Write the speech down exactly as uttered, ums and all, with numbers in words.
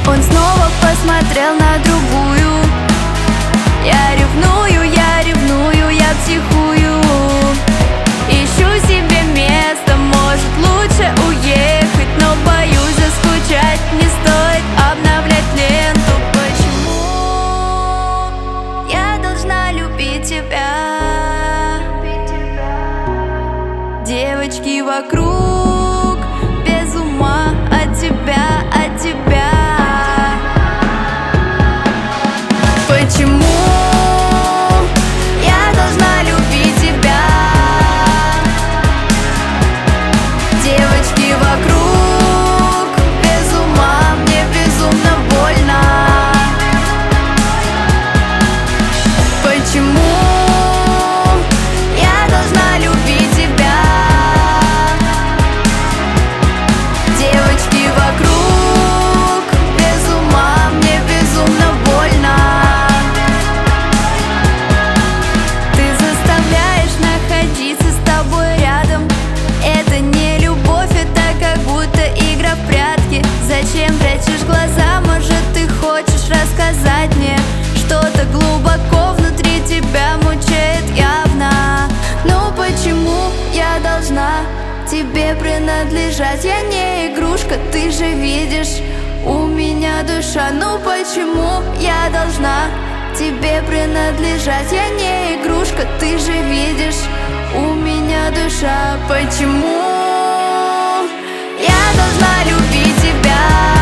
Он снова посмотрел на другую. Я ревную, я ревную, я психую. Ищу себе место, может лучше уехать, но боюсь заскучать, не стоит обновлять ленту. Почему я должна любить тебя? Девочки вокруг без ума от тебя, от тебя. Почему я должна любить тебя? Девочки вокруг без ума, мне безумно больно. Почему я должна любить тебя? Девочки вокруг без ума, мне безумно больно. Ты заставляешь находиться с тобой рядом. Это не любовь, это как будто игра в прятки. Зачем прячешь глаза? Может, ты хочешь рассказать мне? Что-то глубоко внутри тебя мучает явно. Ну почему я должна тебе принадлежать? Я не игрушка, ты же видишь, у меня душа. Ну почему я должна тебе принадлежать? Я не игрушка, ты же видишь, у меня душа. Почему я должна любить тебя?